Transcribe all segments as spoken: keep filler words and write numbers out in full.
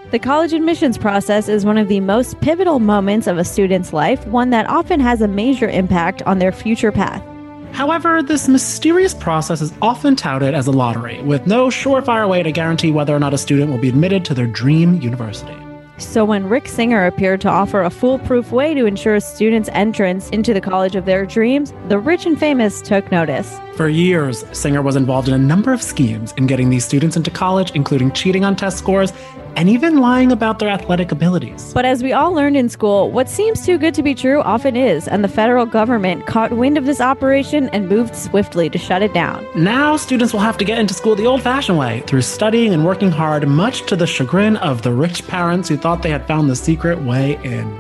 The college admissions process is one of the most pivotal moments of a student's life, one that often has a major impact on their future path. However, this mysterious process is often touted as a lottery, with no surefire way to guarantee whether or not a student will be admitted to their dream university. So when Rick Singer appeared to offer a foolproof way to ensure students' entrance into the college of their dreams, the rich and famous took notice. For years, Singer was involved in a number of schemes in getting these students into college, including cheating on test scores and even lying about their athletic abilities. But as we all learned in school, what seems too good to be true often is, and the federal government caught wind of this operation and moved swiftly to shut it down. Now, students will have to get into school the old-fashioned way, through studying and working hard, much to the chagrin of the rich parents who thought they had found the secret way in.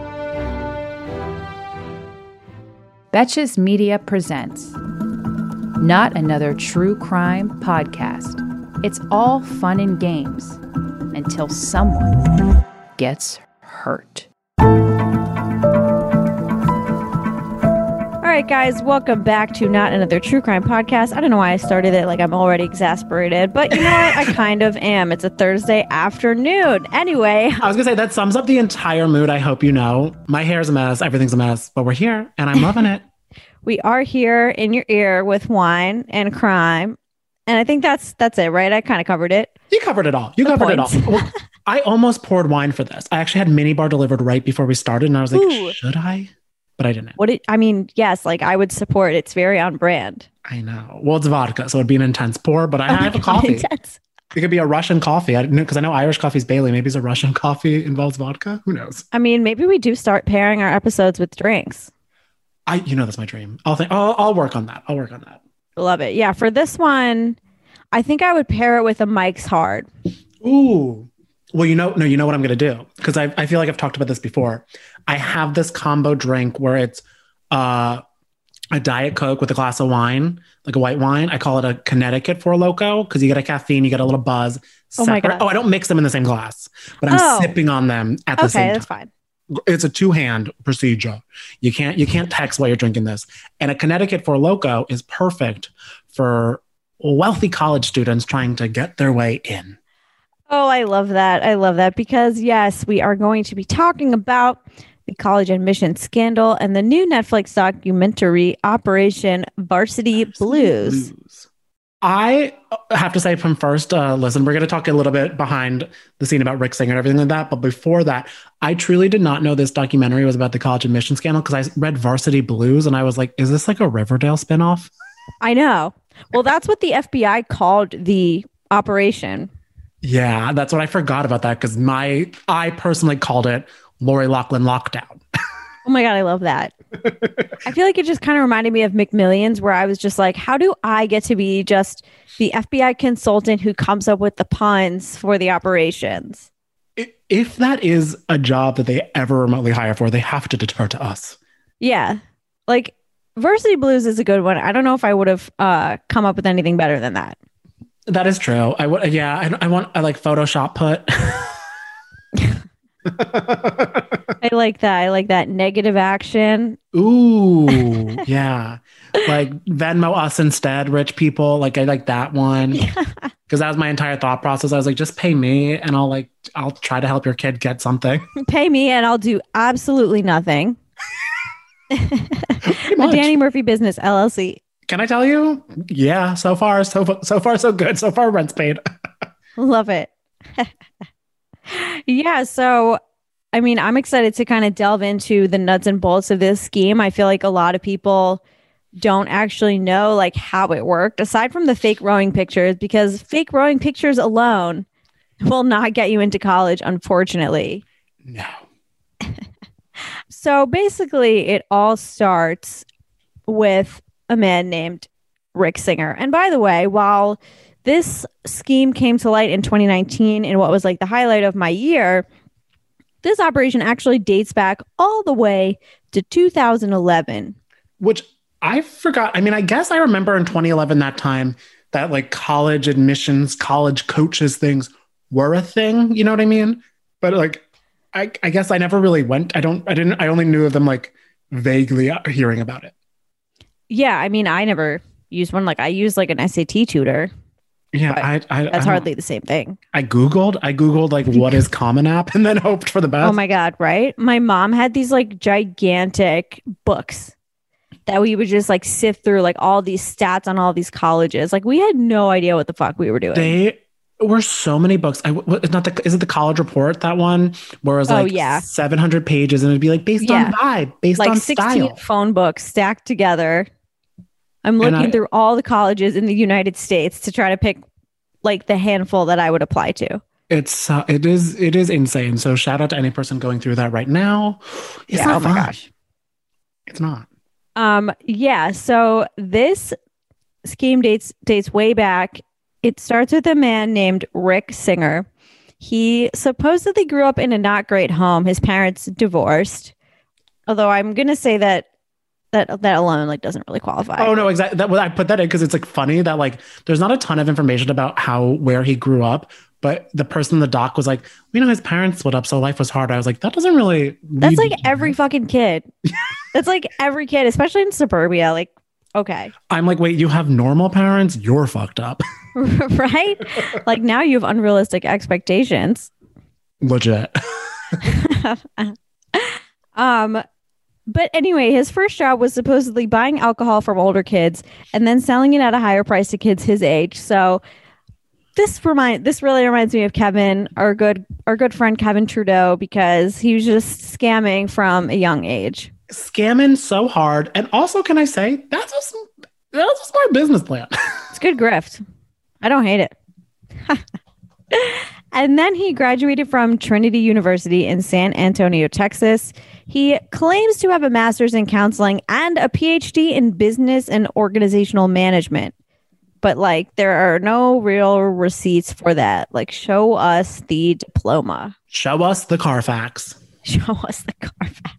Betches Media presents Not Another True Crime Podcast. It's all fun and games until someone gets hurt. All right, guys, welcome back to Not Another True Crime Podcast. I don't know why I started it like I'm already exasperated, but you know what? I kind of am. It's a Thursday afternoon. Anyway. I was going to say, that sums up the entire mood, I hope you know. My hair's a mess, everything's a mess, but we're here, and I'm loving it. We are here in your ear with wine and crime. And I think that's that's it, right? I kind of covered it. You covered it all. You the covered points. it all. Well, I almost poured wine for this. I actually had mini bar delivered right before we started, and I was like, Ooh. should I? But I didn't. What? It, I mean, yes, like I would support. It's very on brand. I know. Well, it's vodka, so it'd be an intense pour, but I oh have a coffee. Intense. It could be a Russian coffee. I because I know Irish coffee's Bailey. Maybe it's a Russian coffee involves vodka. Who knows? I mean, maybe we do start pairing our episodes with drinks. I, you know, that's my dream. I'll think. I'll, I'll work on that. I'll work on that. Love it. Yeah. For this one, I think I would pair it with a Mike's Hard. Ooh. Well, you know, no, you know what I'm going to do? Because I, I feel like I've talked about this before. I have this combo drink where it's uh, a Diet Coke with a glass of wine, like a white wine. I call it a Connecticut Four Loko because you get a caffeine, you get a little buzz. Oh my God. Oh, I don't mix them in the same glass, but I'm oh. sipping on them at the okay, same time. Okay, that's fine. It's a two-hand procedure. You can't you can't text while you're drinking this. And a Connecticut Four Loko is perfect for wealthy college students trying to get their way in. Oh, I love that. I love that because, yes, we are going to be talking about the college admission scandal and the new Netflix documentary, Operation Varsity, Varsity Blues. Blues. I have to say from first, uh, listen, we're going to talk a little bit behind the scene about Rick Singer and everything like that. But before that, I truly did not know this documentary was about the college admission scandal because I read Varsity Blues and I was like, is this like a Riverdale spinoff? I know. Well, that's what the F B I called the operation. Yeah, that's what I forgot about that because my I personally called it Lori Loughlin Lockdown. Oh my God, I love that. I feel like it just kind of reminded me of McMillions where I was just like, how do I get to be just the F B I consultant who comes up with the puns for the operations? If that is a job that they ever remotely hire for, they have to defer to us. Yeah. Like Varsity Blues is a good one. I don't know if I would have uh, come up with anything better than that. That is true. I would. Yeah. I, I want. I like Photoshop put. I like that. I like that negative action. Ooh, yeah. Like Venmo us instead, rich people. Like I like that one. Because yeah. that was my entire thought process. I was like, just pay me and I'll like, I'll try to help your kid get something. Pay me and I'll do absolutely nothing. The Danny Murphy Business, L L C. Can I tell you? Yeah, so far, so, so far, so good. So far, rent's paid. Love it. Yeah, so I mean, I'm excited to kind of delve into the nuts and bolts of this scheme. I feel like a lot of people don't actually know like how it worked, aside from the fake rowing pictures, because fake rowing pictures alone will not get you into college, unfortunately. No. So basically, it all starts with a man named Rick Singer. And by the way, while this scheme came to light in twenty nineteen in what was like the highlight of my year, this operation actually dates back all the way to two thousand eleven. Which I forgot. I mean, I guess I remember in twenty eleven that time that like college admissions, college coaches things were a thing. You know what I mean? But like, I, I guess I never really went. I don't, I didn't, I only knew of them like vaguely hearing about it. Yeah. I mean, I never used one. Like I used like an S A T tutor. Yeah, But I, I, that's I, hardly the same thing. I Googled, I Googled like what is Common App and then hoped for the best. Oh my God, right? My mom had these like gigantic books that we would just like sift through like all these stats on all these colleges. Like we had no idea what the fuck we were doing. They were so many books. I it's not the is it the College Report, that one where it was Oh, like yeah. seven hundred pages and it'd be like based Yeah. on vibe, based Like on sixteen style. phone books stacked together. I'm And looking I- through all the colleges in the United States to try to pick like the handful that I would apply to. It's uh, it is it is insane. So shout out to any person going through that right now. It's Yeah, not oh my fun. gosh. It's not. Um, yeah, so this scheme dates dates way back. It starts with a man named Rick Singer. He supposedly grew up in a not great home. His parents divorced. Although I'm gonna say that that that alone like doesn't really qualify. Oh no, exactly. That well, I put that in because it's like funny that like there's not a ton of information about how where he grew up, but the person in the doc was like, we know his parents split up, so life was hard. I was like, that doesn't really. That's lead- like every fucking kid. That's like every kid, especially in suburbia. Like, okay. I'm like, wait, you have normal parents? You're fucked up. Right? Like now you have unrealistic expectations. Legit. um, but anyway, his first job was supposedly buying alcohol from older kids and then selling it at a higher price to kids his age. So this remind this really reminds me of Kevin, our good our good friend Kevin Trudeau, because he was just scamming from a young age. Scamming so hard, and also, can I say that's a sm- that's a smart business plan. It's good grift. I don't hate it. And then he graduated from Trinity University in San Antonio, Texas. He claims to have a master's in counseling and a P H D in business and organizational management. But like there are no real receipts for that. Like show us the diploma. Show us the Carfax. Show us the Carfax.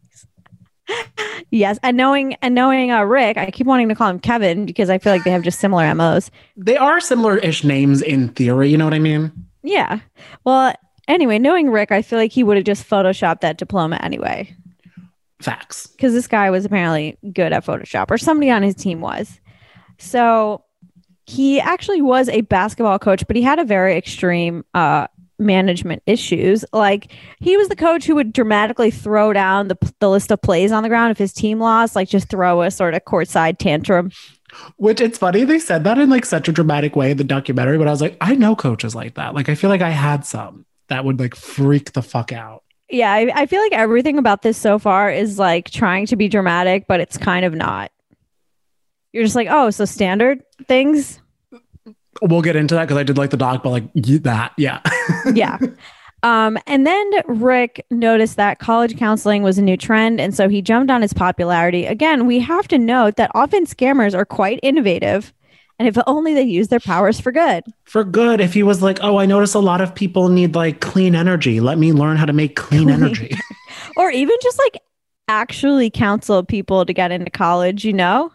Yes, and knowing and knowing uh, Rick, I keep wanting to call him Kevin because I feel like they have just similar M Os. They are similar-ish names in theory. You know what I mean? Yeah. Well, anyway, knowing Rick, I feel like he would have just photoshopped that diploma anyway. Facts. Because this guy was apparently good at Photoshop, or somebody on his team was. So he actually was a basketball coach, but he had a very extreme uh, management issues. Like he was the coach who would dramatically throw down the, the list of plays on the ground if his team lost, like just throw a sort of courtside tantrum. Which it's funny they said that in like such a dramatic way in the documentary, but I was like, I know coaches like that. Like I feel like I had some that would like freak the fuck out. Yeah, I, I feel like everything about this so far is like trying to be dramatic, but it's kind of not. You're just like, oh, so standard things. We'll get into that because I did like the doc, but like y- that, yeah. Yeah. Um, and then Rick noticed that college counseling was a new trend, and so he jumped on its popularity. Again, we have to note that often scammers are quite innovative, and if only they use their powers for good. For good, if he was like, oh, I notice a lot of people need like clean energy. Let me learn how to make clean energy. Or even just like actually counsel people to get into college, you know?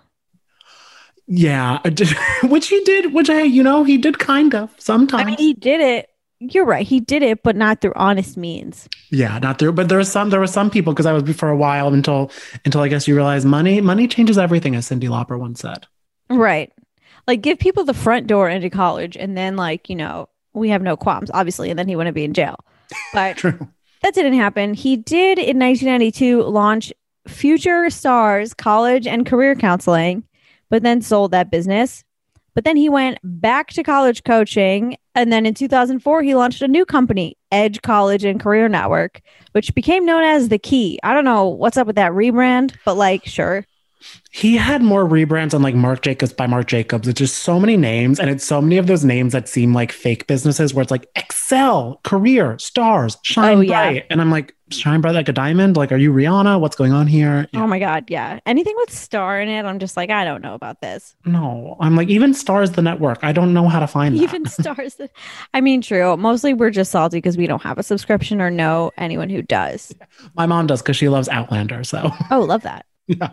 Yeah, which he did, which I, you know, he did kind of sometimes. I mean, he did it. You're right. He did it, but not through honest means. Yeah, not through, but there was some, there were some people because I was for a while until, until I guess you realize money, money changes everything, as Cyndi Lauper once said. Right. Like give people the front door into college and then like, you know, we have no qualms, obviously, and then he wouldn't be in jail. But True. that didn't happen. He did in nineteen ninety-two launch Future Stars College and Career Counseling, but then sold that business. But then he went back to college coaching. And then in two thousand four, he launched a new company, Edge College and Career Network, which became known as The Key. I don't know what's up with that rebrand, but like, sure. He had more rebrands on like Marc Jacobs by Marc Jacobs. It's just so many names, and it's so many of those names that seem like fake businesses where it's like Excel, Career, Stars, Shine Oh, yeah. Bright. And I'm like, shine bright like a diamond? Like, are you Rihanna? What's going on here? Yeah. Oh my God. Yeah. Anything with star in it, I'm just like, I don't know about this. No, I'm like, even Stars the network. I don't know how to find that. Even stars. That, I mean, true. Mostly we're just salty because we don't have a subscription or know anyone who does. My mom does because she loves Outlander. So, Oh, love that. yeah.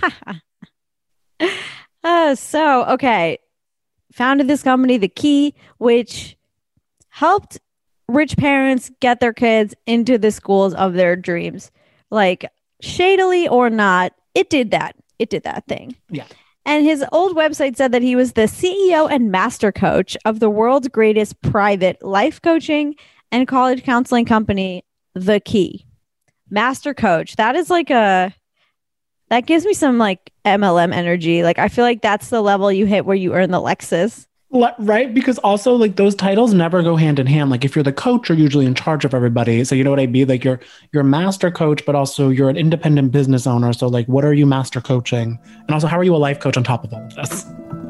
uh, so, okay. Founded this company, The Key, which helped rich parents get their kids into the schools of their dreams. Like, shadily or not, it did that. It did that thing. Yeah. And his old website said that he was the C E O and master coach of the world's greatest private life coaching and college counseling company, The Key. Master coach. That is like a, that gives me some like M L M energy. Like I feel like that's the level you hit where you earn the Lexus. Right? Because also like those titles never go hand in hand. Like if you're the coach, you're usually in charge of everybody. So you know what I mean? Like you're you're a master coach, but also you're an independent business owner. So like what are you master coaching? And also how are you a life coach on top of all of this?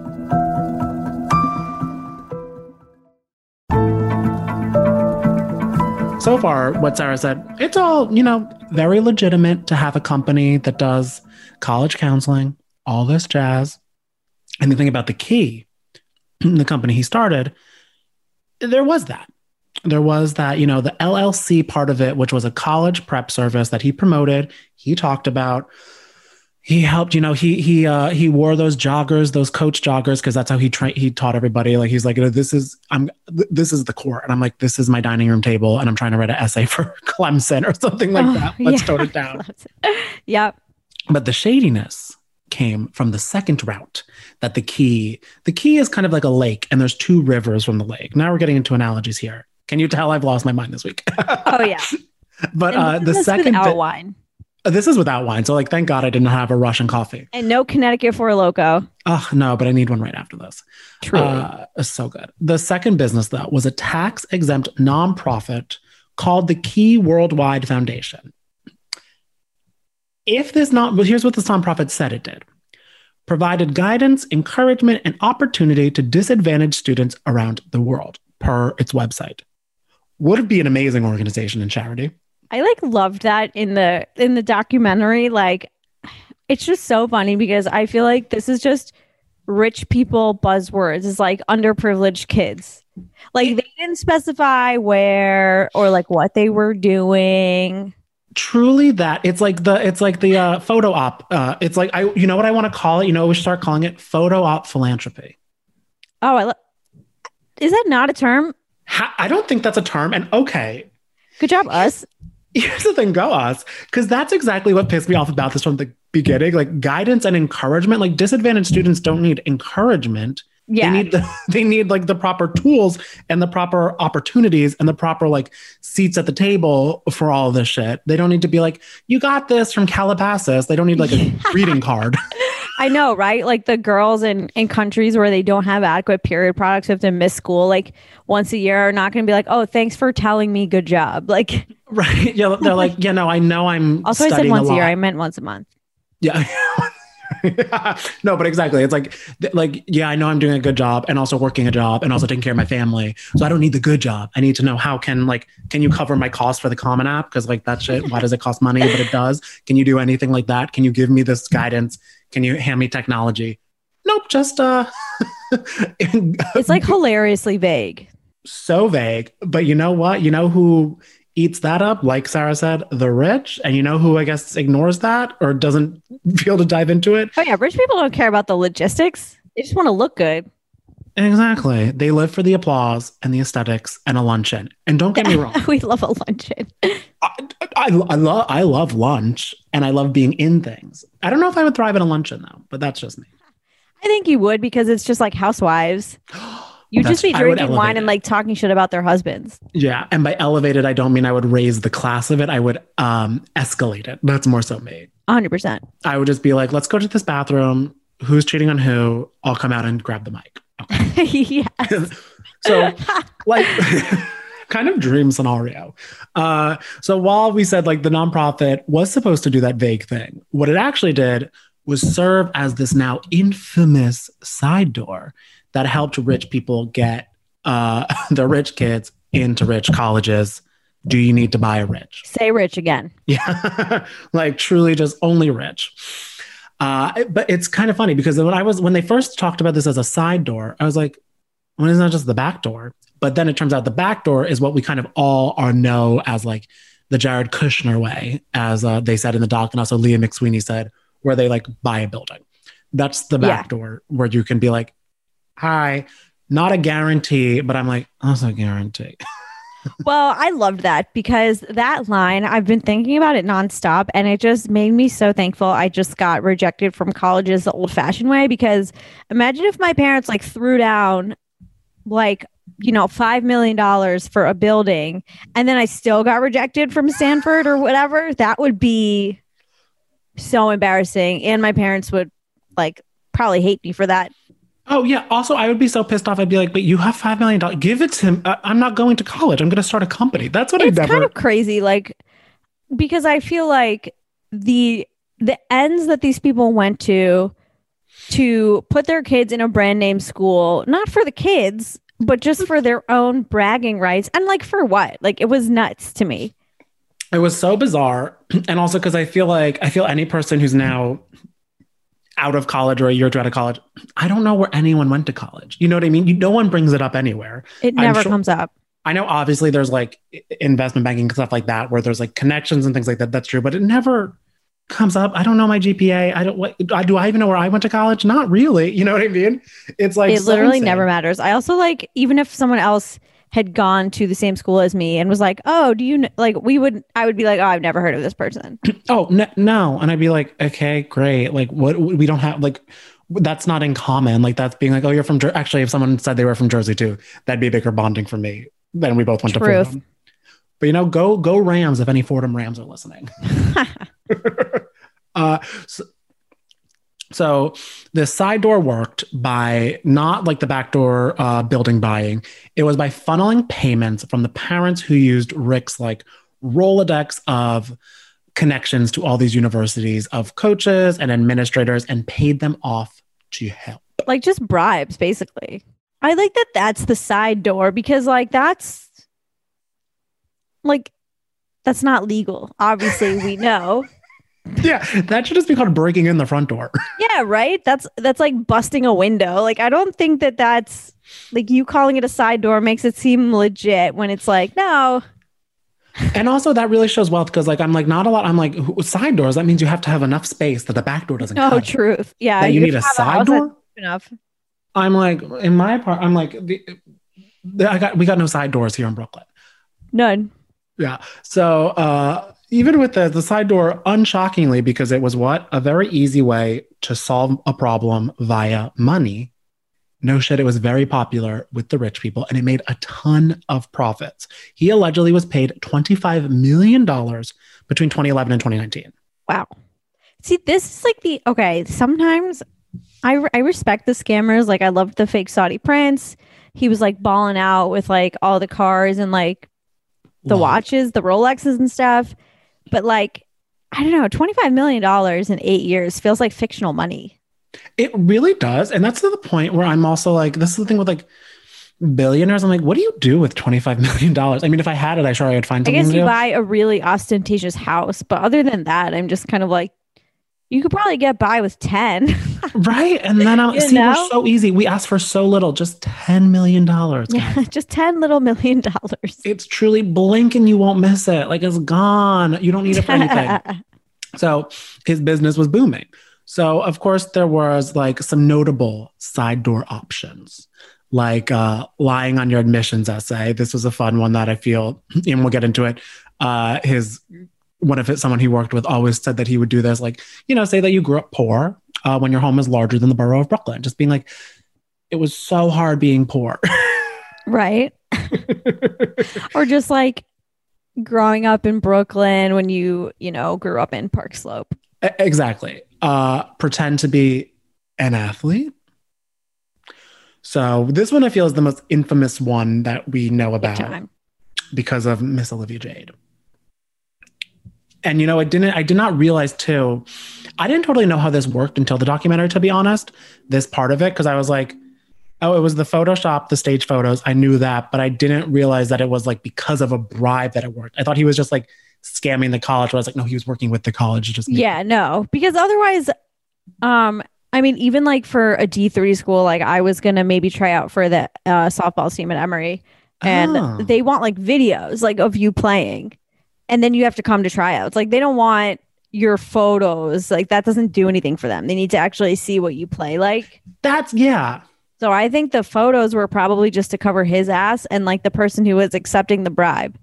So far, what Sarah said, it's all, you know, very legitimate to have a company that does college counseling, all this jazz. And the thing about The Key, the company he started, there was that. There was that, you know, the L L C part of it, which was a college prep service that he promoted. He talked about, he helped, you know, he he uh, he wore those joggers, those Coach joggers, because that's how he trained. He taught everybody. Like he's like, you know, this is I'm th- this is the core, and I'm like, this is my dining room table, and I'm trying to write an essay for Clemson or something like oh, that. Let's yeah. tone it down. Yep. But the shadiness came from the second route that the key, the key is kind of like a lake and there's two rivers from the lake. Now we're getting into analogies here. Can you tell I've lost my mind this week? Oh yeah. But uh, the second without bit, wine. This is without wine. So like, thank God I didn't have a Russian coffee. And no Connecticut Four Loko. Oh no, but I need one right after this. Truly. Uh, so good. The second business though was a tax exempt nonprofit called the Key Worldwide Foundation. If this not, well, here's what this nonprofit said it did. Provided guidance, encouragement, and opportunity to disadvantaged students around the world, per its website. Would be an amazing organization and charity. I like loved that in the in the documentary. Like, it's just so funny because I feel like this is just rich people buzzwords. It's like underprivileged kids. Like they didn't specify where or like what they were doing. Truly that it's like the it's like the uh, photo op. Uh, it's like I you know what I want to call it. You know we should start calling it photo op philanthropy. Oh, I lo- is that not a term? Ha- I don't think that's a term. And okay, good job, us. Here's the thing, go us, because that's exactly what pissed me off about this from the beginning. Like guidance and encouragement. Like disadvantaged students don't need encouragement. Yeah. They need, the, they need like the proper tools and the proper opportunities and the proper like seats at the table for all of this shit. They don't need to be like, you got this from Calabasas. They don't need like a greeting card. I know, right? Like the girls in, in countries where they don't have adequate period products who have to miss school like once a year are not going to be like, oh, thanks for telling me good job. Like, right. Yeah. They're like, yeah, no, I know I'm also I said once a, a year. I meant once a month. Yeah. No, but exactly. It's like, like, yeah, I know I'm doing a good job and also working a job and also taking care of my family. So I don't need the good job. I need to know how can like, can you cover my cost for the Common App? Cause like that shit, why does it cost money? But it does. Can you do anything like that? Can you give me this guidance? Can you hand me technology? Nope. Just, uh, it's like hilariously vague. So vague, but you know what? You know who eats that up, like Sarah said, the rich. And you know who I guess ignores that or doesn't feel to dive into it? Oh yeah, rich people don't care about the logistics. They just want to look good. Exactly. They live for the applause and the aesthetics and a luncheon. And don't get me wrong. We love a luncheon. I, I, I, love, I love lunch and I love being in things. I don't know if I would thrive at a luncheon though, but that's just me. I think you would because it's just like housewives. You'd just be drinking wine and like talking shit about their husbands. Yeah. And by elevated, I don't mean I would raise the class of it. I would um, escalate it. That's more so me. one hundred percent. I would just be like, let's go to this bathroom. Who's cheating on who? I'll come out and grab the mic. Okay. Yes. So like kind of dream scenario. Uh, so while we said like the nonprofit was supposed to do that vague thing, what it actually did was serve as this now infamous side door that helped rich people get uh, the rich kids into rich colleges. Do you need to buy a rich? Say rich again. Yeah. Like truly just only rich. Uh, but it's kind of funny because when I was, when they first talked about this as a side door, I was like, well, it's not just the back door. But then it turns out the back door is what we kind of all are know as like the Jared Kushner way, as uh, they said in the doc. And also Leah McSweeney said, where they like buy a building. That's the back yeah. door where you can be like, hi, not a guarantee, but I'm like, that's a guarantee. Well, I loved that because that line, I've been thinking about it nonstop and it just made me so thankful I just got rejected from colleges the old fashioned way. Because imagine if my parents like threw down like, you know, five million dollars for a building and then I still got rejected from Stanford or whatever. That would be so embarrassing. And my parents would like probably hate me for that. Oh, yeah. Also, I would be so pissed off. I'd be like, but you have five million dollars. Give it to him. I- I'm not going to college. I'm going to start a company. That's what I It's never. kind of crazy, like, because I feel like the the ends that these people went to to put their kids in a brand name school, not for the kids, but just for their own bragging rights. And like, for what? Like, it was nuts to me. It was so bizarre. And also because I feel like I feel any person who's now out of college or a year or two out of college, I don't know where anyone went to college. You know what I mean? You, no one brings it up anywhere. It I'm never sure- comes up. I know obviously there's like investment banking and stuff like that where there's like connections and things like that. That's true, but it never comes up. I don't know my G P A. I don't what do I even know where I went to college? Not really. You know what I mean? It's like It so literally insane. never matters. I also like, even if someone else had gone to the same school as me and was like, oh, do you kn-? like, we would, I would be like, oh, I've never heard of this person. Oh, n- no. And I'd be like, okay, great. Like what we don't have like that's not in common. Like that's being like, oh, you're from Jer-. Actually, if someone said they were from Jersey too, that'd be a bigger bonding for me. Then we both went Truth. to Fordham. But you know, go go Rams if any Fordham Rams are listening. uh, so, so the side door worked by not like the backdoor uh, building buying. It was by funneling payments from the parents who used Rick's like Rolodex of connections to all these universities of coaches and administrators and paid them off to help. Like just bribes, basically. I like that that's the side door because like that's like that's not legal. Obviously, we know. Yeah, that should just be called breaking in the front door. Yeah, right? That's that's like busting a window. Like I don't think that that's like you calling it a side door makes it seem legit when it's like, no. And also that really shows wealth because like I'm like not a lot. I'm like who- side doors. That means you have to have enough space that the back door doesn't. No, cut. truth. Yeah. That you need have a have side house door? that's enough. I'm like in my part. I'm like the, the, I got we got no side doors here in Brooklyn. None. Yeah. So uh, even with the the side door, unshockingly, because it was what a very easy way to solve a problem via money. No shit, it was very popular with the rich people and it made a ton of profits. He allegedly was paid twenty-five million dollars between twenty eleven and twenty nineteen. Wow. See, this is like the okay. Sometimes I I respect the scammers. Like I loved the fake Saudi prince. He was like balling out with like all the cars and like the Wow. watches, the Rolexes and stuff. But like, I don't know, twenty-five million dollars in eight years feels like fictional money. It really does. And that's to the point where I'm also like, this is the thing with like billionaires. I'm like, what do you do with twenty-five million dollars? I mean, if I had it, I sure I would find I something guess to you do. buy a really ostentatious house. But other than that, I'm just kind of like, you could probably get by with ten. Right. And then I'm You see, know? we're so easy. We asked for so little, just ten million dollars. Yeah, just ten little million dollars. It's truly blink and you won't miss it. Like it's gone. You don't need it for anything. So his business was booming. So of course there was like some notable side door options, like uh, lying on your admissions essay. This was a fun one that I feel, and we'll get into it. Uh, his one of his someone he worked with always said that he would do this, like you know, say that you grew up poor uh, when your home is larger than the borough of Brooklyn. Just being like, it was so hard being poor, Right. Or just like growing up in Brooklyn when you, you know, grew up in Park Slope. E- Exactly. Uh, pretend to be an athlete. So this one I feel is the most infamous one that we know Big about time. because of Miss Olivia Jade. And you know, I didn't. I did not realize too. I didn't totally know how this worked until the documentary. To be honest, this part of it, because I was like, oh, it was the Photoshop, the stage photos. I knew that, but I didn't realize that it was like because of a bribe that it worked. I thought he was just like scamming the college. But I was like, no, he was working with the college. to Just make- Yeah, no, because otherwise, um, I mean, even like for a D three school, like I was gonna maybe try out for the uh, softball team at Emory, and Oh. they want like videos like of you playing, and then you have to come to tryouts. Like they don't want your photos. Like that doesn't do anything for them. They need to actually see what you play like. That's yeah. So I think the photos were probably just to cover his ass and like the person who was accepting the bribe.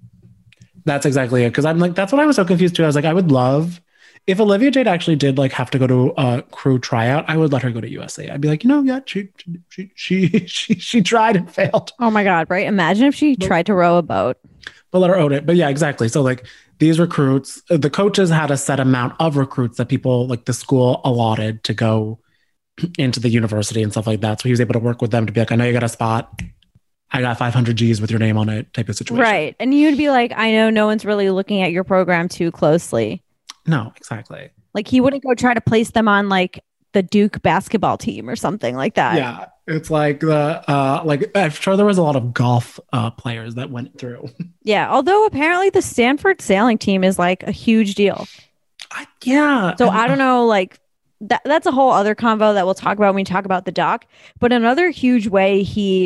That's exactly it. Because I'm like, that's what I was so confused too. I was like, I would love if Olivia Jade actually did like have to go to a crew tryout. I would let her go to U S A. I'd be like, you know, yeah, she she she she she tried and failed. Oh my God, right? Imagine if she but, tried to row a boat. But let her own it. But yeah, exactly. So like these recruits, the coaches had a set amount of recruits that people like the school allotted to go into the university and stuff like that. So he was able to work with them to be like, I know you got a spot. I got five hundred G's with your name on it type of situation. Right. And you'd be like, I know no one's really looking at your program too closely. No, exactly. Like he wouldn't go try to place them on like the Duke basketball team or something like that. Yeah. It's like the, uh, like I'm sure there was a lot of golf uh, players that went through. Yeah. Although apparently the Stanford sailing team is like a huge deal. I, yeah. So I don't know, like, That, that's a whole other convo that we'll talk about when we talk about the doc. But another huge way he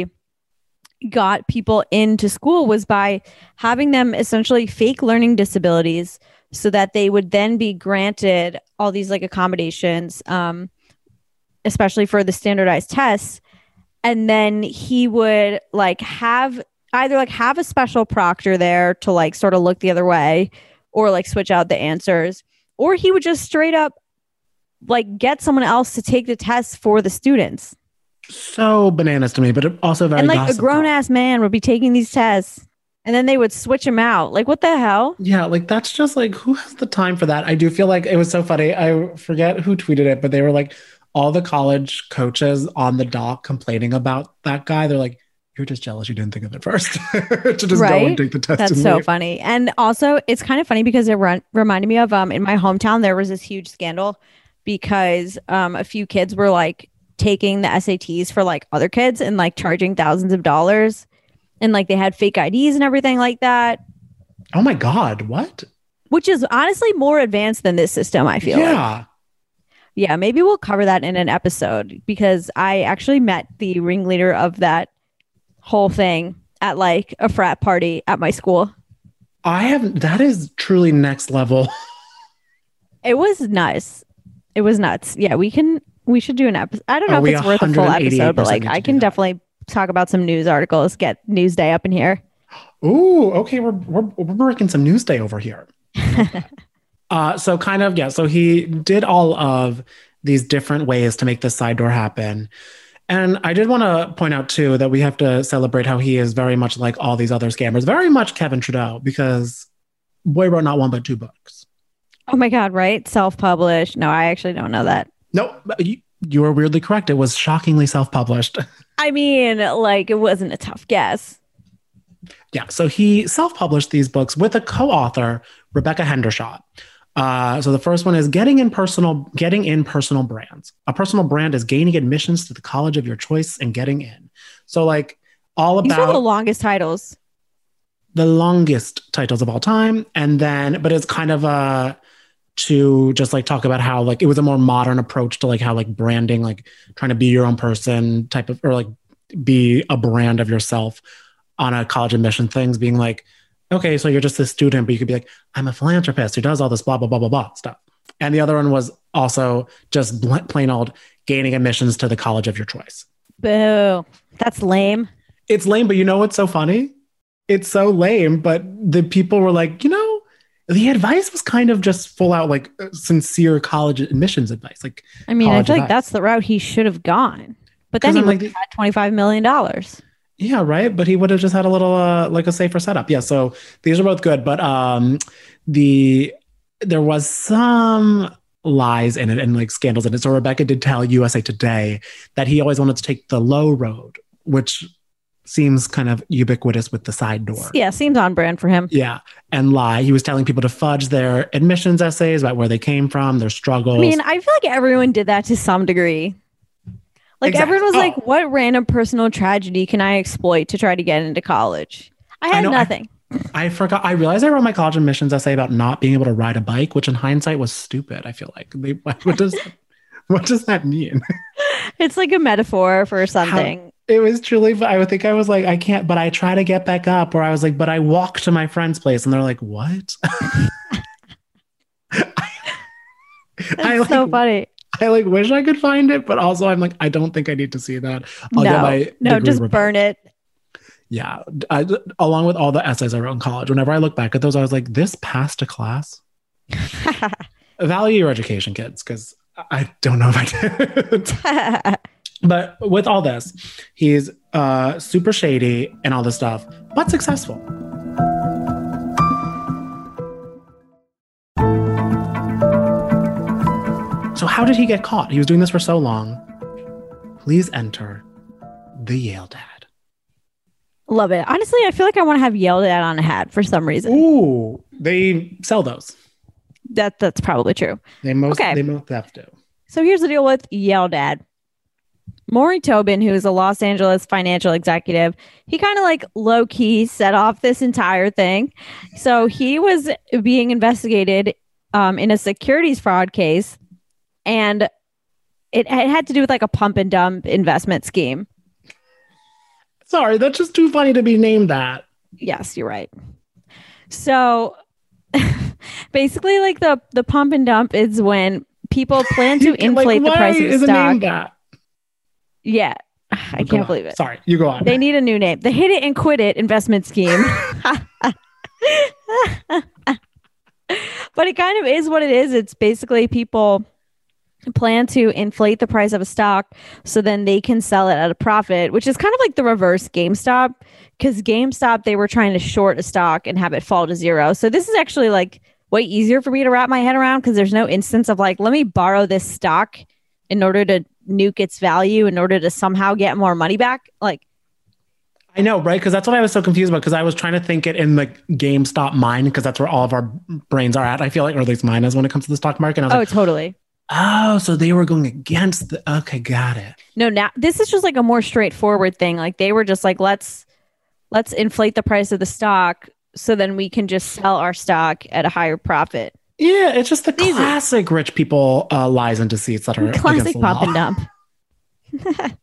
got people into school was by having them essentially fake learning disabilities so that they would then be granted all these like accommodations, um, especially for the standardized tests. And then he would like have either like have a special proctor there to like sort of look the other way or like switch out the answers, or he would just straight up like get someone else to take the test for the students. So bananas to me, but also very and like gossip a grown ass man would be taking these tests and then they would switch them out. Like what the hell? Yeah, like that's just like who has the time for that? I do feel like it was so funny. I forget who tweeted it, but they were like all the college coaches on the doc complaining about that guy. They're like, you're just jealous you didn't think of it first to just right? go and take the test. That's and so leave. funny. And also it's kind of funny because it run- reminded me of um in my hometown there was this huge scandal because um, a few kids were like taking the S A Ts for like other kids and like charging thousands of dollars. And like they had fake I Ds and everything like that. Oh my God, what? Which is honestly more advanced than this system, I feel yeah. like. Yeah, maybe we'll cover that in an episode because I actually met the ringleader of that whole thing at like a frat party at my school. I haven't, that is truly next level. It was nice. It was nuts. Yeah, we can, we should do an episode. I don't know Are if it's worth a full episode, but like I can that? definitely talk about some news articles, get Newsday up in here. Ooh, okay. We're, we're, we're working some Newsday over here. uh, so kind of, yeah. So he did all of these different ways to make this side door happen. And I did want to point out too, that we have to celebrate how he is very much like all these other scammers, very much Kevin Trudeau, because boy wrote not one, but two books. Oh my God, right? Self-published. No, I actually don't know that. No, you, you were weirdly correct. It was shockingly self-published. I mean, like, it wasn't a tough guess. Yeah, so he self-published these books with a co-author, Rebecca Hendershot. Uh, so the first one is getting in personal, getting in personal brands. A personal brand is gaining admissions to the college of your choice and getting in. So like all about These are the longest titles. The longest titles of all time. And then, but it's kind of a, to just like talk about how like it was a more modern approach to like how like branding, like trying to be your own person type of, or like be a brand of yourself on a college admission things, being like, okay, so you're just a student, but you could be like, I'm a philanthropist who does all this blah, blah, blah, blah, blah stuff. And the other one was also just plain old gaining admissions to the college of your choice. Boo. That's lame. It's lame, but you know what's so funny? It's so lame, but the people were like, you know, the advice was kind of just full out like sincere college admissions advice. Like, I mean, I feel like that's the route he should have gone. But then he would have had twenty-five million dollars. Yeah, right. But he would have just had a little uh, like a safer setup. Yeah. So these are both good, but um, the there was some lies in it and like scandals in it. So Rebecca did tell U S A Today that he always wanted to take the low road, which seems kind of ubiquitous with the side door. Yeah, seems on brand for him. Yeah, and lie. He was telling people to fudge their admissions essays about where they came from, their struggles. I mean, I feel like everyone did that to some degree. Like exactly. Everyone was oh. like, what random personal tragedy can I exploit to try to get into college? I had I know, nothing. I, I forgot. I realized I wrote my college admissions essay about not being able to ride a bike, which in hindsight was stupid. I feel like. They, what does what does that mean? It's like a metaphor for something. How, it was truly, I would think I was like, I can't, but I try to get back up. Or I was like, but I walk to my friend's place. And they're like, what? That's I, like, so funny. I like wish I could find it, but also I'm like, I don't think I need to see that. I'll no, get my no, degree just revoked. burn it. Yeah. I, along with all the essays I wrote in college, whenever I look back at those, I was like, this passed a class. Value your education, kids, because I don't know if I did. But with all this, he's uh, super shady and all this stuff, but successful. So how did he get caught? He was doing this for so long. Please enter the Yale Dad. Love it. Honestly, I feel like I want to have Yale Dad on a hat for some reason. Ooh, they sell those. That that's probably true. They most Okay. they most have to. So here's the deal with Yale Dad. Maury Tobin, who is a Los Angeles financial executive, he kind of like low key set off this entire thing. So he was being investigated um, in a securities fraud case, and it, it had to do with like a pump and dump investment scheme. Sorry, that's just too funny to be named that. Yes, you're right. So basically, like the the pump and dump is when people plan to inflate like, the price of is the it named stock. that? Yeah, I Go can't on. believe it. Sorry, you go on. They need a new name. The hit it and quit it investment scheme. But it kind of is what it is. It's basically people plan to inflate the price of a stock so then they can sell it at a profit, which is kind of like the reverse GameStop, because GameStop, they were trying to short a stock and have it fall to zero. So this is actually like way easier for me to wrap my head around, because there's no instance of like, let me borrow this stock in order to nuke its value in order to somehow get more money back. Like, I know, right? Because that's what I was so confused about, because I was trying to think it in the GameStop mind, because that's where all of our brains are at. I feel like, or at least mine is when it comes to the stock market. And I was oh, like, totally. oh, so they were going against the, okay, got it. No, now this is just like a more straightforward thing. Like they were just like, let's, let's inflate the price of the stock so then we can just sell our stock at a higher profit. Yeah, it's just the Easy. classic rich people uh, lies and deceits that are Classic against the pump law. and dump.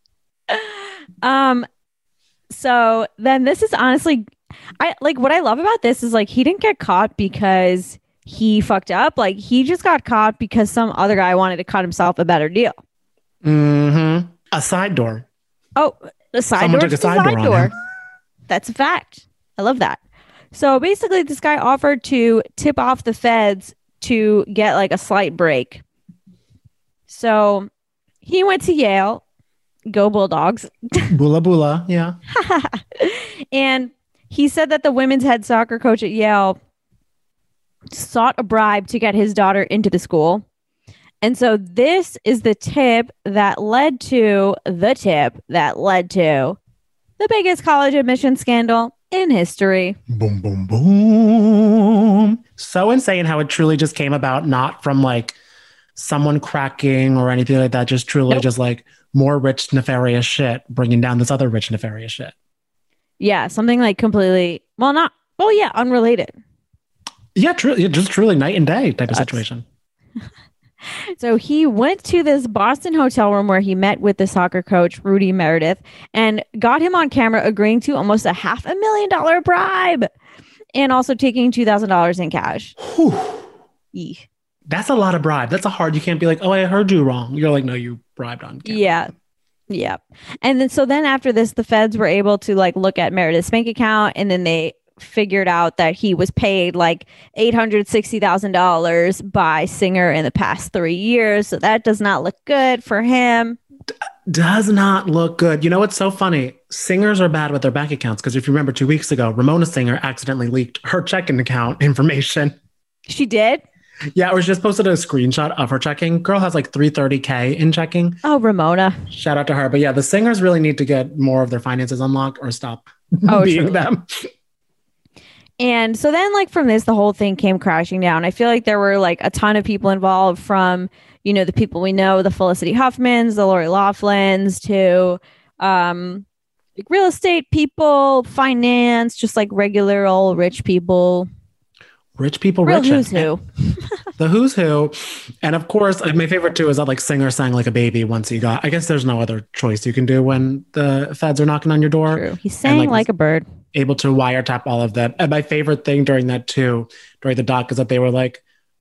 um, so then this is honestly, I like what I love about this is like he didn't get caught because he fucked up. Like he just got caught because some other guy wanted to cut himself a better deal. Mm-hmm. A side door. Oh, the side Someone door. took a the side door on him. That's a fact. I love that. So basically, this guy offered to tip off the feds to get like a slight break. So he went to Yale, go Bulldogs. Bula bula, yeah. And he said that the women's head soccer coach at Yale sought a bribe to get his daughter into the school. And so this is the tip that led to the tip that led to the biggest college admission scandal in history. Boom, boom, boom. So insane how it truly just came about, not from like someone cracking or anything like that, just truly Nope. just like more rich, nefarious shit, bringing down this other rich, nefarious shit. Yeah, something like completely, well, not, well, yeah, unrelated. Yeah, truly, just truly night and day type of That's- situation. So he went to this Boston hotel room where he met with the soccer coach, Rudy Meredith, and got him on camera agreeing to almost a half a million dollar bribe and also taking two thousand dollars in cash. Whew. Eeh. That's a lot of bribe. That's a hard, you can't be like, oh, I heard you wrong. You're like, no, you bribed on camera. Yeah. Yeah. And then so then after this, the feds were able to like look at Meredith's bank account, and then they figured out that he was paid like eight hundred sixty thousand dollars by Singer in the past three years. So that does not look good for him. Does not look good. You know what's so funny? Singers are bad with their bank accounts, because if you remember two weeks ago, Ramona Singer accidentally leaked her checking account information. She did? Yeah, or she just posted a screenshot of her checking. Girl has like three hundred thirty K in checking. Oh, Ramona. Shout out to her. But yeah, the singers really need to get more of their finances unlocked or stop Oh, being truly. them. And so then like from this, the whole thing came crashing down. I feel like there were like a ton of people involved, from, you know, the people we know, the Felicity Huffmans, the Lori Laughlins, to um, like real estate people, finance, just like regular old rich people. Rich people, Real rich. who's who. The who's who. And of course, like, my favorite too is that like Singer sang like a baby once he got, I guess there's no other choice you can do when the feds are knocking on your door. True. He sang like, like a bird. Able to wiretap all of that. And my favorite thing during that too, during the doc, is that they were like,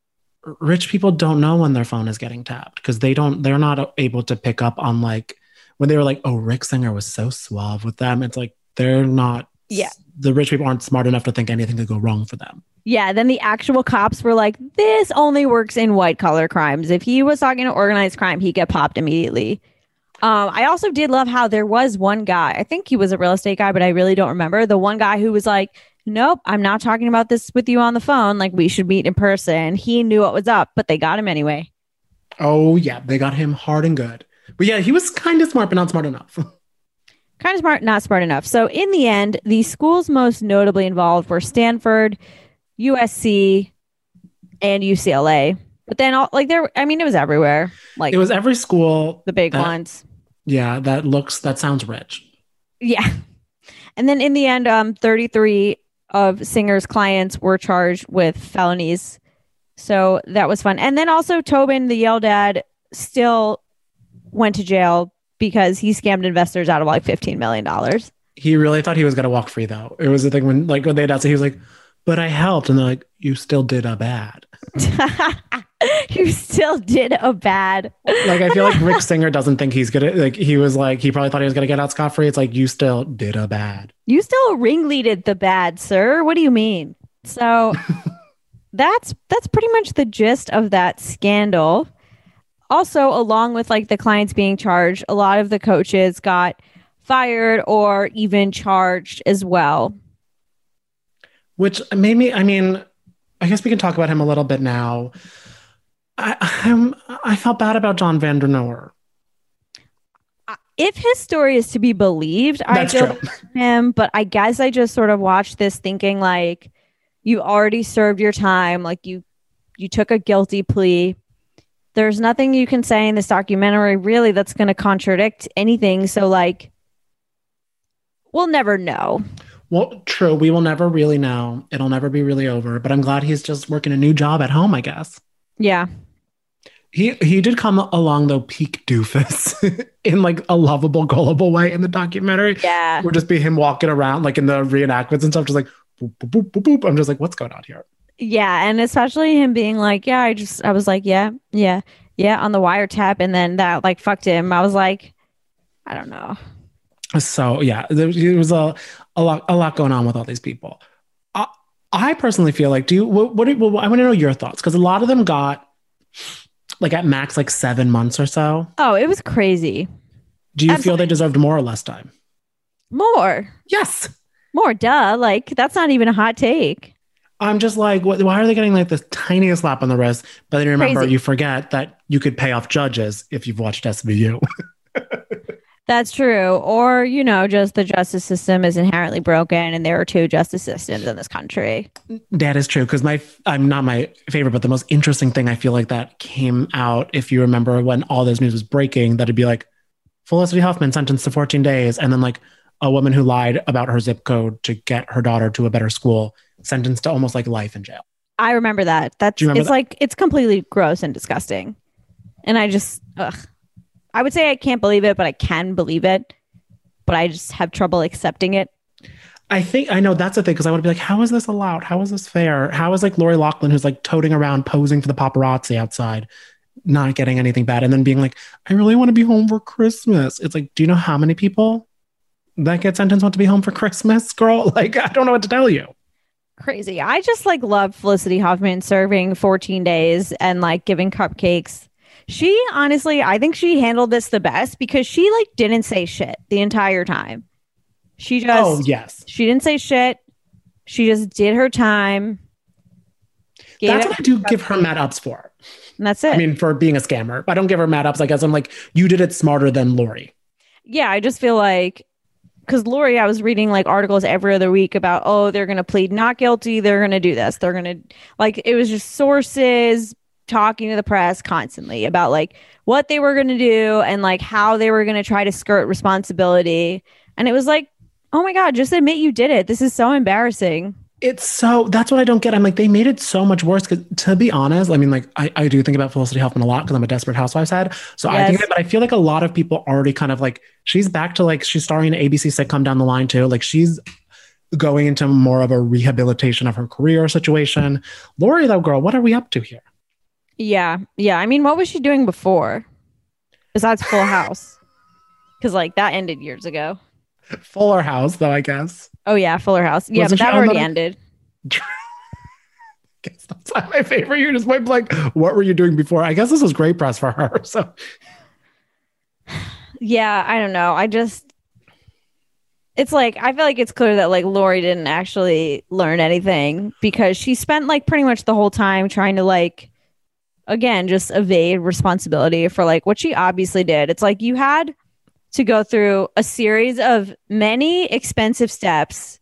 rich people don't know when their phone is getting tapped because they don't, they're not able to pick up on like, when they were like, oh, Rick Singer was so suave with them. It's like, they're not, Yeah. the rich people aren't smart enough to think anything could go wrong for them. Yeah, then the actual cops were like, this only works in white collar crimes. If he was talking to organized crime, he'd get popped immediately. Um, I also did love how there was one guy, I think he was a real estate guy, but I really don't remember. The one guy who was like, nope, I'm not talking about this with you on the phone. Like, we should meet in person. He knew what was up, but they got him anyway. Oh, yeah, they got him hard and good. But yeah, he was kind of smart, but not smart enough. Kind of smart, not smart enough. So in the end, the schools most notably involved were Stanford, U S C, and U C L A. But then, all, like, there, I mean, it was everywhere. Like, it was every school. The big that, ones. Yeah, that looks, that sounds rich. Yeah. And then in the end, um, thirty-three of Singer's clients were charged with felonies. So that was fun. And then also Tobin, the Yale dad, still went to jail because he scammed investors out of like fifteen million dollars. He really thought he was going to walk free, though. It was the thing when, like, when they announced it, he was like, but I helped. And they're like, you still did a bad. You still did a bad. Like, I feel like Rick Singer doesn't think he's gonna, like, he was like, he probably thought he was going to get out scot-free. It's like, you still did a bad. You still ringleaded the bad, sir. What do you mean? So that's, that's pretty much the gist of that scandal. Also, along with like the clients being charged, a lot of the coaches got fired or even charged as well. Which made me, I mean, I guess we can talk about him a little bit now. I I'm, I felt bad about John Van Der Noer. If his story is to be believed, That's I feel true. him, but I guess I just sort of watched this thinking like, you already served your time. Like you, you took a guilty plea. There's nothing you can say in this documentary really that's going to contradict anything. So like, we'll never know. Well, true. We will never really know. It'll never be really over. But I'm glad he's just working a new job at home, I guess. Yeah. He he did come along, though, peak doofus in like a lovable, gullible way in the documentary. Yeah. Would just be him walking around like in the reenactments and stuff, just like, boop, boop, boop, boop, boop. I'm just like, what's going on here? Yeah. And especially him being like, yeah, I just, I was like, yeah, yeah, yeah, on the wiretap. And then that like fucked him. I was like, I don't know. So yeah, there, there was a, a lot a lot going on with all these people. I, I personally feel like, do you, what, what, do, well, I want to know your thoughts, because a lot of them got like at max like seven months or so. Oh, it was crazy. Do you Absolutely. feel they deserved more or less time? More. Yes. More, duh. Like, that's not even a hot take. I'm just like, what, why are they getting like this tiniest slap on the wrist? But then remember, Crazy. you forget that you could pay off judges if you've watched S V U. That's true. Or, you know, just the justice system is inherently broken and there are two justice systems in this country. That is true, because my I'm not my favorite, but the most interesting thing I feel like that came out, if you remember when all this news was breaking, that'd be like Felicity Huffman sentenced to fourteen days, and then like a woman who lied about her zip code to get her daughter to a better school sentenced to almost like life in jail. I remember that. That's Do you remember it's that? like it's completely gross and disgusting. And I just ugh. I would say I can't believe it, but I can believe it. But I just have trouble accepting it. I think I know that's the thing, because I want to be like, how is this allowed? How is this fair? How is like Lori Loughlin, who's like toting around posing for the paparazzi outside, not getting anything bad, and then being like, I really want to be home for Christmas. It's like, do you know how many people that get sentenced want to be home for Christmas, girl? Like, I don't know what to tell you. Crazy. I just like love Felicity Huffman serving fourteen days and like giving cupcakes. She honestly, I think she handled this the best because she like didn't say shit the entire time. She just, Oh, yes. she didn't say shit. She just did her time. gave That's it- what I do give her mad ups for. And that's it. I mean, for being a scammer. I don't give her mad ups. I guess I'm like, you did it smarter than Lori. yeah, I just feel like, because Lori, I was reading like articles every other week about, oh, they're going to plead not guilty. They're going to do this. They're going to, like, it was just sources talking to the press constantly about like what they were going to do and like how they were going to try to skirt responsibility. And it was like, oh my God, just admit you did it. This is so embarrassing. It's so, that's what I don't get. I'm like, they made it so much worse. Because to be honest, I mean, like, I, I do think about Felicity Huffman a lot because I'm a Desperate Housewives head. So I think Yes. of it, but I feel like a lot of people already kind of like, she's back to like, she's starring in an A B C sitcom down the line too. Like, she's going into more of a rehabilitation of her career situation. Lori, though, girl, what are we up to here? Yeah. Yeah. I mean, what was she doing before besides Full House? Because like that ended years ago. Fuller House, though, I guess. Oh yeah, Fuller House. Yeah, Wasn't but she that on already that? ended. Guess that's not my favorite. You're just like, what were you doing before? I guess this was great press for her. So Yeah, I don't know. I just it's like I feel like it's clear that like Lori didn't actually learn anything because she spent like pretty much the whole time trying to like again just evade responsibility for like what she obviously did. It's like you had to go through a series of many expensive steps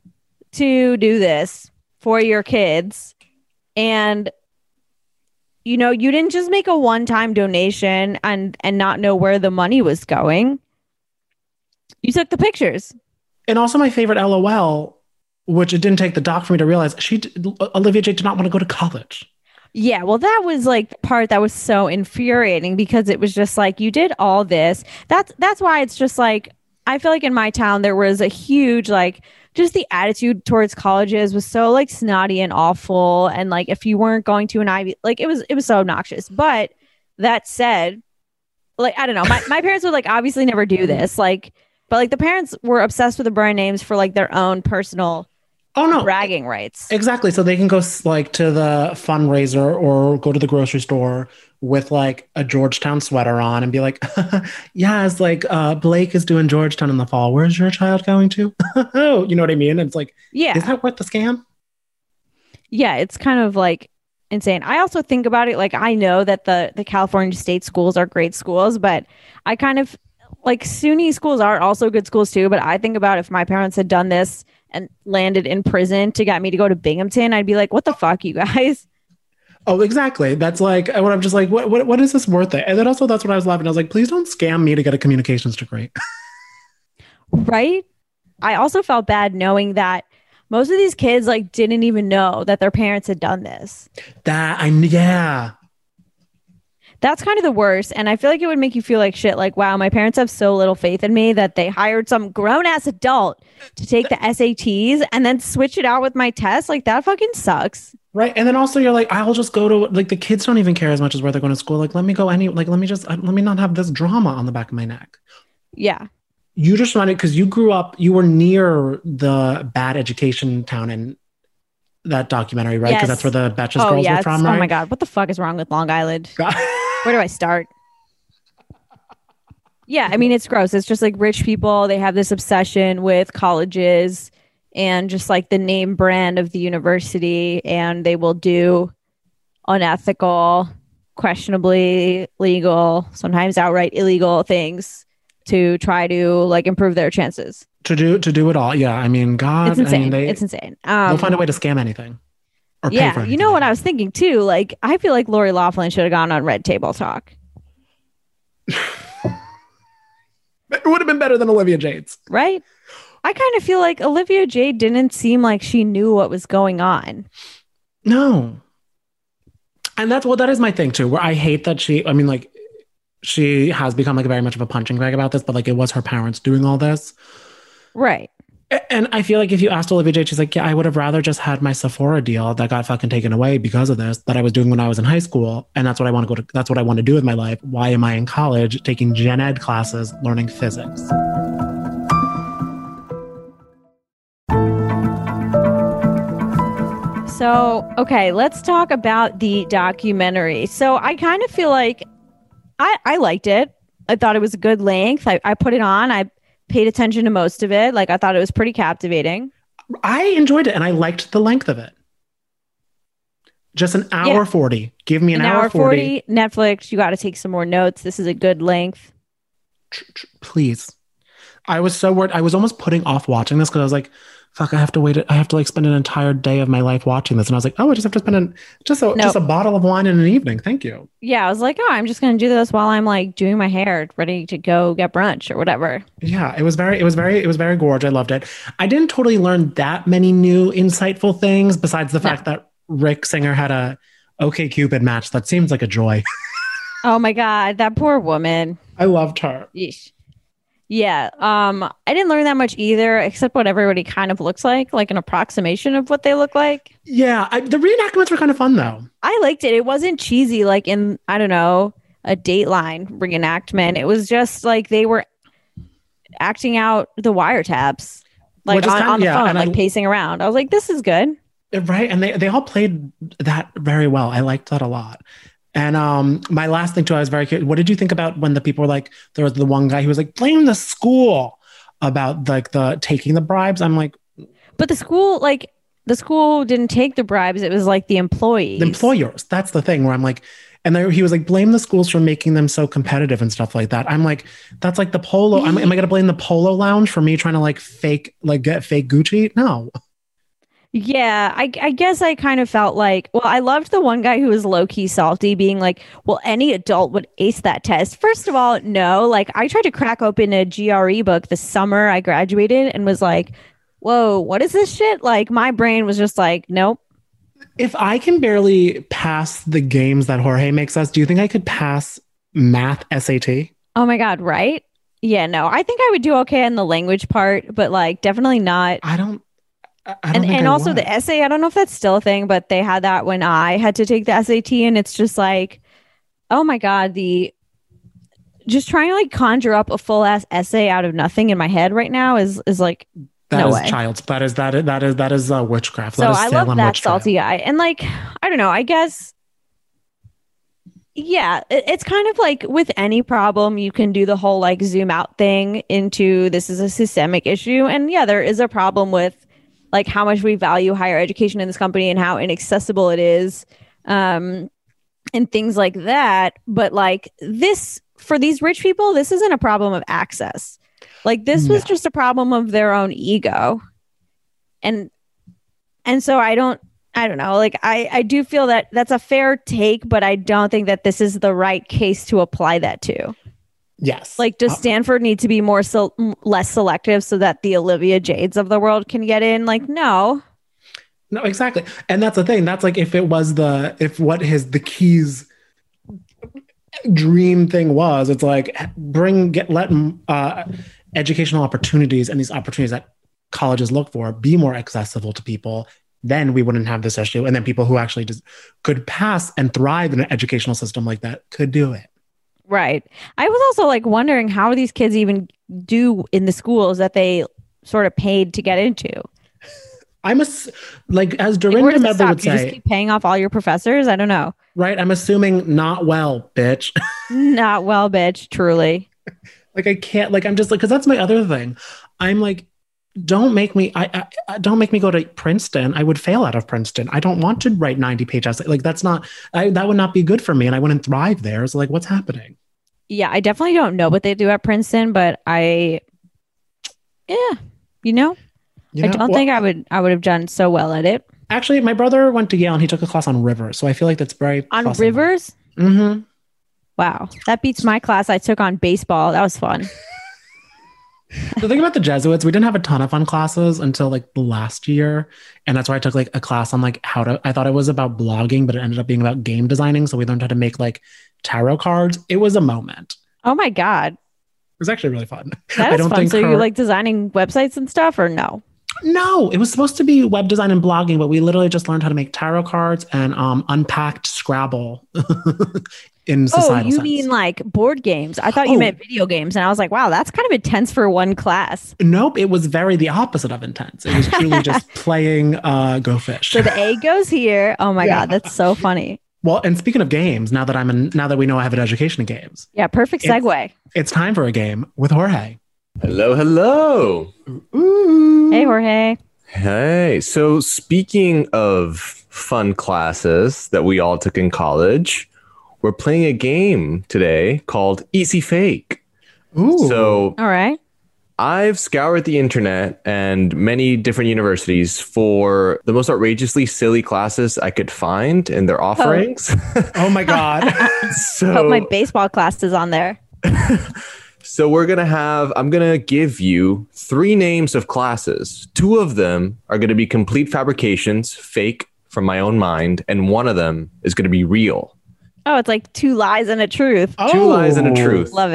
to do this for your kids. And you know, you didn't just make a one-time donation and and not know where the money was going. You took the pictures. and also my favorite L O L, which it didn't take the doc for me to realize, she Olivia Jade did not want to go to college. Yeah, well, that was like the part that was so infuriating because it was just like you did all this. That's that's why it's just like I feel like in my town there was a huge like just the attitude towards colleges was so like snotty and awful, and like if you weren't going to an Ivy, like it was it was so obnoxious. But that said, like I don't know, my my parents would like obviously never do this, like, but like the parents were obsessed with the brand names for like their own personal Oh no, bragging rights. exactly. So they can go like to the fundraiser or go to the grocery store with like a Georgetown sweater on and be like, yeah, it's like uh, Blake is doing Georgetown in the fall. Where's your child going to? You know what I mean? It's like, Yeah. is that worth the scam? Yeah, it's kind of like insane. I also think about it like I know that the the California state schools are great schools, but I kind of like SUNY schools are also good schools too. But I think about if my parents had done this and landed in prison to get me to go to Binghamton, I'd be like, what the fuck, you guys? Oh, exactly. That's like what I'm just like, what, what, what is this worth it? And then also that's what I was laughing. I was like, please don't scam me to get a communications degree. Right? I also felt bad knowing that most of these kids like didn't even know that their parents had done this. That I yeah. That's kind of the worst. And I feel like it would make you feel like shit. Like, wow, my parents have so little faith in me that they hired some grown ass adult to take the S A Ts and then switch it out with my test. Like, that fucking sucks. Right. And then also you're like, I'll just go to like the kids don't even care as much as where they're going to school. Like, let me go any like, let me just let me not have this drama on the back of my neck. Yeah. You just wanted because you grew up, you were near the bad education town in that documentary, right? Because Yes. that's where the Betches Oh, girls yeah. were it's- from, right? Oh, my God. What the fuck is wrong with Long Island? God. Where do I start? Yeah. I mean, it's gross. It's just like rich people. They have this obsession with colleges and just like the name brand of the university. And they will do unethical, questionably legal, sometimes outright illegal things to try to like improve their chances. to do to do it all. Yeah. I mean, God, It's insane. I mean, they, it's insane. Um, they'll find a way to scam anything. Or pay for yeah, anything. you know what I was thinking too? Like, I feel like Lori Loughlin should have gone on Red Table Talk, It would have been better than Olivia Jade's. right? I kind of feel like Olivia Jade didn't seem like she knew what was going on. No. And that's what that is my thing too, where I hate that she, I mean, like, she has become like very much of a punching bag about this, but like it was her parents doing all this. Right. A- And I feel like if you asked Olivia Jade, she's like, yeah, I would have rather just had my Sephora deal that got fucking taken away because of this that I was doing when I was in high school. And that's what I want to go to. That's what I want to do with my life. Why am I in college taking gen ed classes, learning physics? So, okay, let's talk about the documentary. So, I kind of feel like I, I liked it. I thought it was a good length. I, I put it on. I paid attention to most of it. Like, I thought it was pretty captivating. I enjoyed it and I liked the length of it. Just an hour Yeah. forty. Give me an, An hour, forty. forty, Netflix, you got to take some more notes. This is a good length. Tr- tr- Please. I was so worried. I was almost putting off watching this because I was like, fuck, I have to wait. I have to like spend an entire day of my life watching this. And I was like, oh, I just have to spend an, just a, No. just a bottle of wine in an evening. Thank you. Yeah, I was like, oh, I'm just going to do this while I'm like doing my hair, ready to go get brunch or whatever. Yeah, it was very, it was very, it was very gorgeous. I loved it. I didn't totally learn that many new insightful things besides the No. fact that Rick Singer had a OK Cupid match. That seems like a joy. Oh my God, that poor woman. I loved her. Yeesh. Yeah. Um, I didn't learn that much either, except what everybody kind of looks like, like an approximation of what they look like. Yeah, I, the reenactments were kind of fun though. I liked it. It wasn't cheesy, like in, I don't know, a Dateline reenactment. It was just like they were acting out the wiretaps, like on, kind of, on the yeah, phone, like I, pacing around. I was like, this is good. Right. And they, they all played that very well. I liked that a lot. And um, my last thing too, I was very curious. What did you think about when the people were like, there was the one guy who was like, blame the school about like the taking the bribes? I'm like, but the school, like the school didn't take the bribes. It was like the employees. The employers. That's the thing where I'm like, and there, he was like, blame the schools for making them so competitive and stuff like that. I'm like, that's like the polo. I'm, am I going to blame the Polo Lounge for me trying to like fake, like get fake Gucci? No. Yeah, I, I guess I kind of felt like, well, I loved the one guy who was low key salty, being like, well, any adult would ace that test. First of all, no, like I tried to crack open a G R E book the summer I graduated and was like, whoa, what is this shit? Like my brain was just like, nope. If I can barely pass the games that Jorge makes us, do you think I could pass math S A T? Oh my God, right? Yeah, no, I think I would do okay in the language part, but like definitely not. I don't. I don't and think and I also would. the essay, I don't know if that's still a thing, but they had that when I had to take the S A T, and it's just like, oh my God, the just trying to like conjure up a full ass essay out of nothing in my head right now is is like That no is way. child's. That is that is that is that is uh, witchcraft. So That is I Salem love that witch trial. salty guy, and like I don't know, I guess. Yeah, it, it's kind of like with any problem, you can do the whole like zoom out thing into this is a systemic issue. And yeah, there is a problem with like how much we value higher education in this company and how inaccessible it is, um, and things like that. But like this, for these rich people, this isn't a problem of access. Like this was No. just a problem of their own ego. And and so I don't I don't know. Like I, I do feel that that's a fair take, but I don't think that this is the right case to apply that to. Yes. Like, does Uh, Stanford need to be more so less selective so that the Olivia Jades of the world can get in? Like, no. No, exactly. And that's the thing. That's like if it was the if what his the keys dream thing was, it's like bring get let uh, educational opportunities and these opportunities that colleges look for be more accessible to people. Then we wouldn't have this issue, and then people who actually just could pass and thrive in an educational system like that could do it. Right. I was also like wondering how these kids even do in the schools that they sort of paid to get into. I'm a like as Like, where Dorinda does it Medley stop? would You just say, keep paying off all your professors? I don't know. right? I'm assuming not well, bitch. Not well, bitch. Truly. Like I can't. Like I'm just like because that's my other thing. I'm like, don't make me. I, I, I don't make me go to Princeton. I would fail out of Princeton. I don't want to write ninety page essays. Like that's not. I, that would not be good for me, and I wouldn't thrive there. So like, what's happening? Yeah, I definitely don't know what they do at Princeton, but I, yeah, you know, You I know? don't Well, think I would. I would have done so well at it. Actually, my brother went to Yale and he took a class on rivers, so I feel like that's very On rivers. Mm-hmm. Wow, that beats my class I took on baseball. That was fun. The thing about the Jesuits, we didn't have a ton of fun classes until like the last year, and that's why I took like a class on like how to. I thought it was about blogging, but it ended up being about game designing. So we learned how to make like tarot cards. It was a moment. Oh my God, It was actually really fun. that I is don't fun. think So her- you like designing websites and stuff, or no? No, it was supposed to be web design and blogging, but we literally just learned how to make tarot cards and um, unpacked Scrabble in Oh, societal you sense. mean like board games? I thought you Oh. meant video games, and I was like, wow, that's kind of intense for one class. Nope, it was very the opposite of intense. It was truly just playing uh, Go Fish. So the A goes here. Oh my Yeah. God, that's so funny. Well, and speaking of games, now that I'm in, now that we know I have an education in games, Yeah, perfect It's- segue. it's time for a game with Jorge. Hello, hello. Ooh. Hey, Jorge. Hey, so speaking of fun classes that we all took in college, we're playing a game today called Easy Fake. Ooh. So All right. I've scoured the internet and many different universities for the most outrageously silly classes I could find in their offerings. Oh my God. so Hope my baseball class is on there. So we're going to have, I'm going to give you three names of classes. Two of them are going to be complete fabrications, fake from my own mind, and one of them is going to be real. Oh, it's like two lies and a truth. Oh. Two lies and a truth. Love it.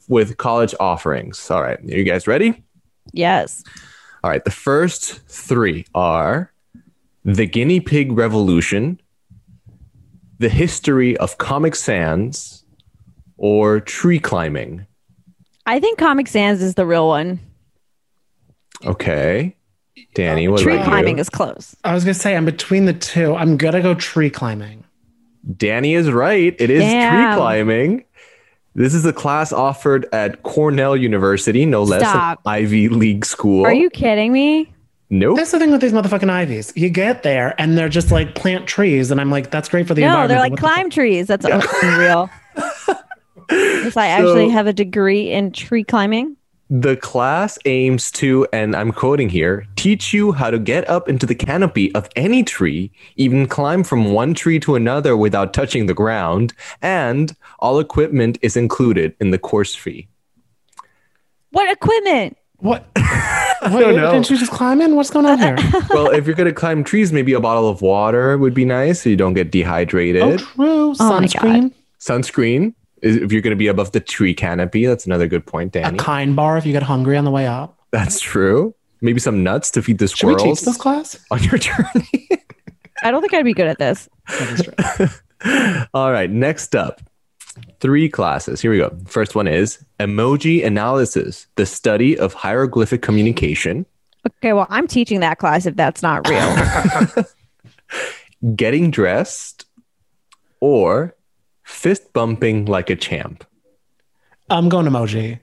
with college offerings. All right. Are you guys ready? Yes. All right. The first three are the Guinea Pig Revolution, the history of Comic Sans, or tree climbing. I think Comic Sans is the real one. Okay. Danny, what Tree about climbing you? is close. I was gonna say I'm between the two. I'm gonna go tree climbing. Danny is right. It is Damn. tree climbing. This is a class offered at Cornell University, no less, an Stop. Ivy League school. Are you kidding me? Nope. That's the thing with these motherfucking ivies. You get there and they're just like plant trees, and I'm like, that's great for the No, environment. they're but like what the climb trees. That's unreal. Yes, I actually have a degree in tree climbing. The class aims to, and I'm quoting here, teach you how to get up into the canopy of any tree, even climb from one tree to another without touching the ground, and all equipment is included in the course fee. What equipment? What? What, don't know. Didn't you just climb in? What's going on here? Well, if you're going to climb trees, maybe a bottle of water would be nice so you don't get dehydrated. Oh, true. Oh my Sunscreen. Sunscreen, is if you're going to be above the tree canopy. That's another good point, A Danny. kind bar if you get hungry on the way up. That's true. Maybe some nuts to feed the Should we squirrels teach this class? on your journey. I don't think I'd be good at this. That is true. All right, next up, three classes. Here we go. First one is emoji analysis, the study of hieroglyphic communication. Okay, well, I'm teaching that class if that's not real. Getting dressed, or fist bumping like a champ. I'm going emoji.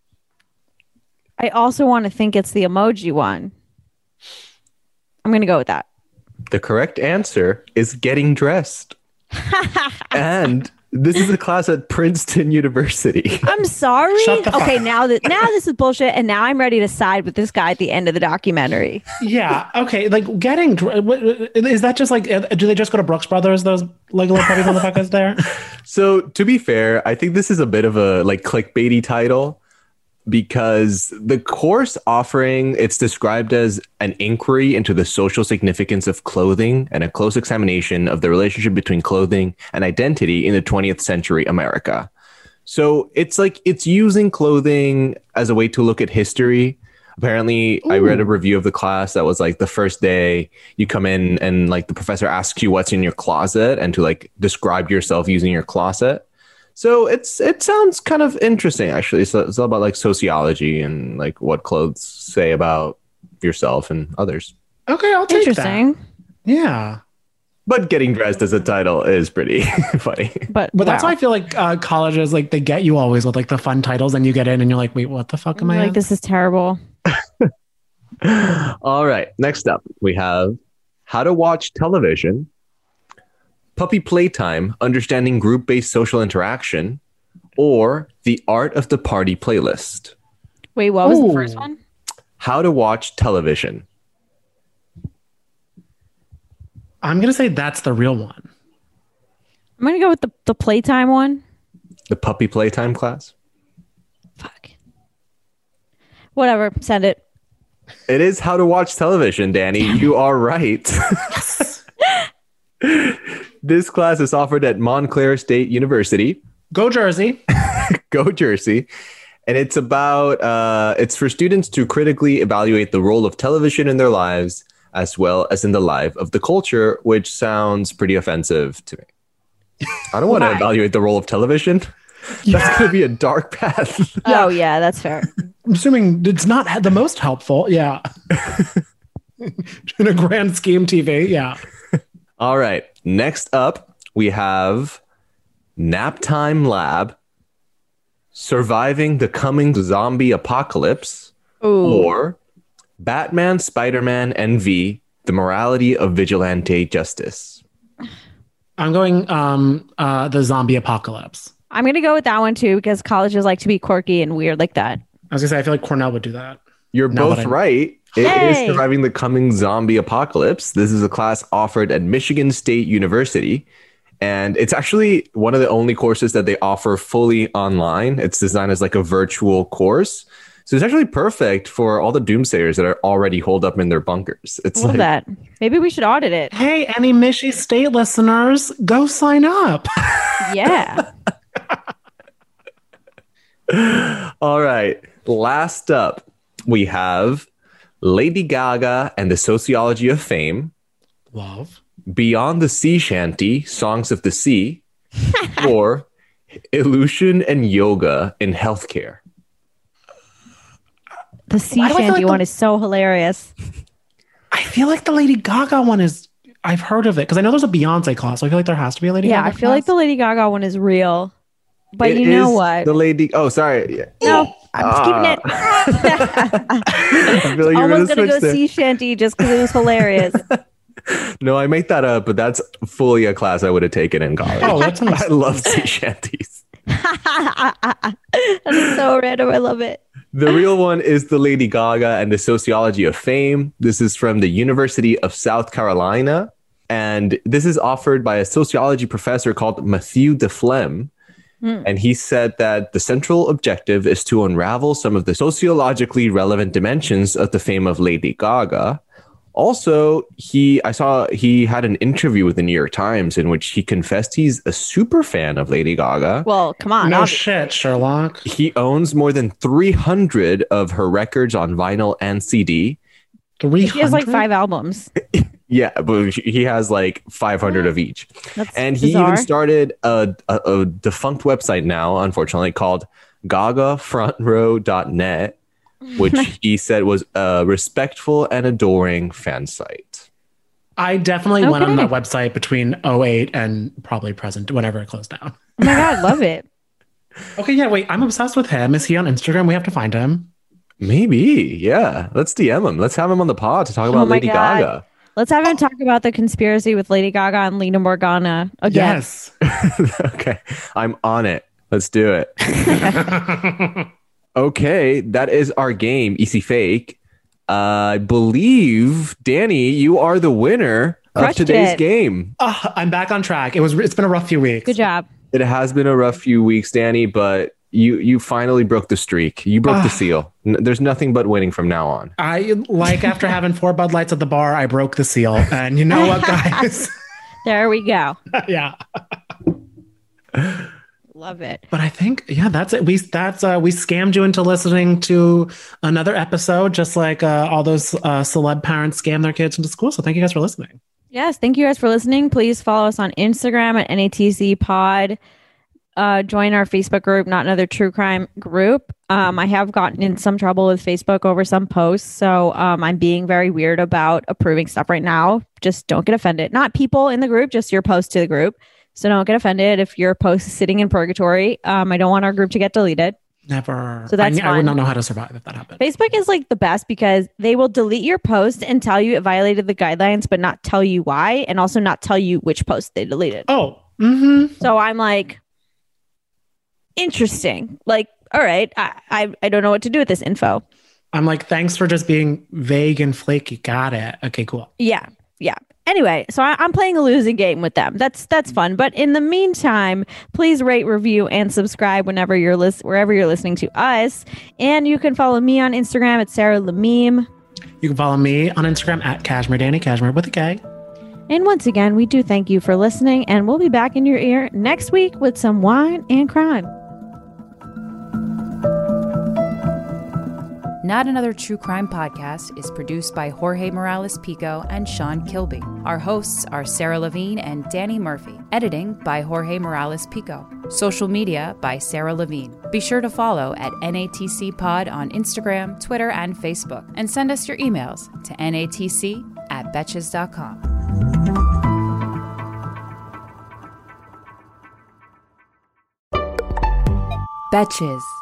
I also want to think it's the emoji one. I'm going to go with that. The correct answer is getting dressed. And this is a class at Princeton University. I'm sorry. Shut the fuck Okay, up. now that now this is bullshit, and now I'm ready to side with this guy at the end of the documentary. Yeah. Okay. Like getting dr- what- is that just like? uh, Do they just go to Brooks Brothers? Those like little puppy motherfuckers there. So to be fair, I think this is a bit of a like clickbaity title because the course offering, it's described as an inquiry into the social significance of clothing and a close examination of the relationship between clothing and identity in the twentieth century America. So it's like it's using clothing as a way to look at history. Apparently, I read a review of the class that was like the first day you come in and like the professor asks you what's in your closet and to like describe yourself using your closet. So it's it sounds kind of interesting, actually. So it's all about like sociology and like what clothes say about yourself and others. Okay, I'll take that. Interesting, Yeah. But getting dressed as a title is pretty funny. but But that's wow. why I feel like uh, colleges, like they get you always with like the fun titles, and you get in and you're like, wait, what the fuck am I? like in? this is terrible. All right. Next up, we have how to watch television, puppy playtime, understanding group-based social interaction, or the art of the party playlist. Wait, what was Ooh. the first one? How to watch television. I'm gonna say that's the real one. I'm gonna go with the the playtime one. The puppy playtime class. Fuck. Whatever. Send it. It is how to watch television, Danny. You are right. This class is offered at Montclair State University. Go Jersey. Go Jersey. And it's about, uh, it's for students to critically evaluate the role of television in their lives, as well as in the life of the culture, which sounds pretty offensive to me. I don't want to Why? evaluate the role of television. That's going to be a dark path. Oh yeah, that's fair. I'm assuming it's not the most helpful. Yeah. In a grand scheme, T V. Yeah. All right. Next up, we have Nap Time Lab, Surviving the Coming Zombie Apocalypse, Ooh. or Batman, Spider-Man, and V, The Morality of Vigilante Justice. I'm going um uh the zombie apocalypse. I'm gonna go with that one too because colleges like to be quirky and weird like that. I was gonna say I feel like Cornell would do that. You're Now both that I- right. It is Yay! Surviving the Coming Zombie Apocalypse. This is a class offered at Michigan State University. And it's actually one of the only courses that they offer fully online. It's designed as like a virtual course. So it's actually perfect for all the doomsayers that are already holed up in their bunkers. It's Love like, that. Maybe we should audit it. Hey, any Michi State listeners, go sign up. Yeah. All right. Last up, we have Lady Gaga and the Sociology of Fame, Love. Beyond the Sea Shanty, Songs of the Sea, or Illusion and Yoga in Healthcare. The sea Why do I feel shanty like the- one is so hilarious. I feel like the Lady Gaga one is. I've heard of it because I know there's a Beyonce class. So I feel like there has to be a Lady Yeah, Gaga I feel like the class. Lady Gaga one is real. But It you know is what? The Lady. Oh, sorry. No, I'm just keeping it. I feel like you're Almost gonna gonna go switch there. sea shanty just because it was hilarious. No, I make that up, but that's fully a class I would have taken in college. Oh, that sounds. I love sea shanties. That is so random. I love it. The real one is the Lady Gaga and the Sociology of Fame. This is from the University of South Carolina. And this is offered by a sociology professor called Mathieu Deflem. Hmm. And he said that the central objective is to unravel some of the sociologically relevant dimensions of the fame of Lady Gaga. Also, he I saw he had an interview with the New York Times in which he confessed he's a super fan of Lady Gaga. Well, come on. No obvi- shit, Sherlock. He owns more than three hundred of her records on vinyl and C D. Three He has like hundred. five albums. Yeah, but he has like five hundred of each. That's And he bizarre. even started a, a, a defunct website now, unfortunately, called gaga front row dot net, which he said was a respectful and adoring fan site. I definitely went on Okay. that website between oh eight and probably present, whenever it closed down. Oh my God, love it. Okay, yeah, wait, I'm obsessed with him. Is he on Instagram? We have to find him. Maybe, yeah. Let's D M him. Let's have him on the pod to talk Oh about my Lady God. Gaga. Let's have him talk about the conspiracy with Lady Gaga and Lena Morgana again. Yes. Okay, I'm on it. Let's do it. Okay, that is our game, Easy Fake. Uh, I believe, Danny, you are the winner Crushed of today's it. game. Oh, I'm back on track. It was. It's been a rough few weeks. Good job. It has been a rough few weeks, Danny, but you you finally broke the streak. You broke the Ah. seal. N- There's nothing but winning from now on. I like after having four Bud Lights at the bar, I broke the seal. And you know what, guys? There we go. Yeah. Love it. But I think, yeah, that's it. We that's uh, we scammed you into listening to another episode, just like uh, all those uh, celeb parents scam their kids into school. So thank you guys for listening. Yes, thank you guys for listening. Please follow us on Instagram at N A T C Pod. Uh, join our Facebook group, Not Another True Crime group. Um, I have gotten in some trouble with Facebook over some posts, so um, I'm being very weird about approving stuff right now. Just don't get offended. Not people in the group, just your post to the group. So don't get offended if your post is sitting in purgatory. Um, I don't want our group to get deleted. Never. So that's I, I would fun. not know how to survive if that happened. Facebook is like the best because they will delete your post and tell you it violated the guidelines, but not tell you why, and also not tell you which post they deleted. Oh, mm-hmm. So I'm like, interesting. Like, all right, I, I I don't know what to do with this info. I'm like, thanks for just being vague and flaky. Got it. Okay, cool. Yeah, yeah. Anyway, so I, I'm playing a losing game with them. That's that's fun. But in the meantime, please rate, review, and subscribe whenever you're lis- wherever you're listening to us. And you can follow me on Instagram at Sarah Lameme. You can follow me on Instagram at Cashmere Danny, Cashmere with a K. And once again, we do thank you for listening, and we'll be back in your ear next week with some wine and crime. Not Another True Crime Podcast is produced by Jorge Morales Pico and Sean Kilby. Our hosts are Sarah Levine and Danny Murphy. Editing by Jorge Morales Pico. Social media by Sarah Levine. Be sure to follow at N A T C Pod on Instagram, Twitter, and Facebook. And send us your emails to N A T C at betches dot com. Betches.